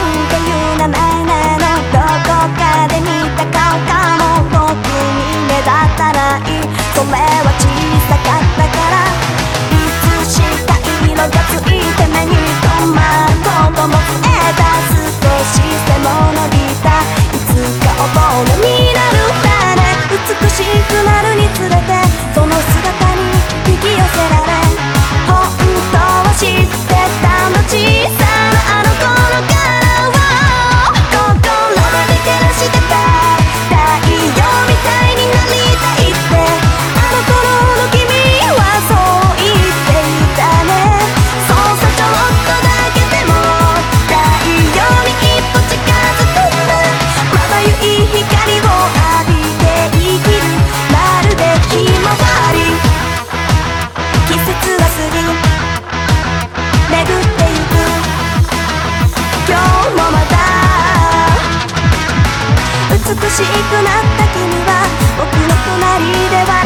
っていう名前なの。どこかで見た顔かも。特に目立たない、それは小さかったから。いつしか色がついて目に留まることも増えた。少し背も伸びた、いつか大人になるんだね。美しくなるにつれてその姿に引き寄せられ、本当は知ってたの、小さなあの頃からは。心で照らしてた太陽みたいになりたいって、あの頃の君はそう言っていたね。そうさ、ちょっとだけでも太陽に一歩近づくんだ。まばゆい光を浴びて生きる、まるでひまわり。季節は過ぎ巡ってゆく、今日もまた美しくなった君は僕の隣では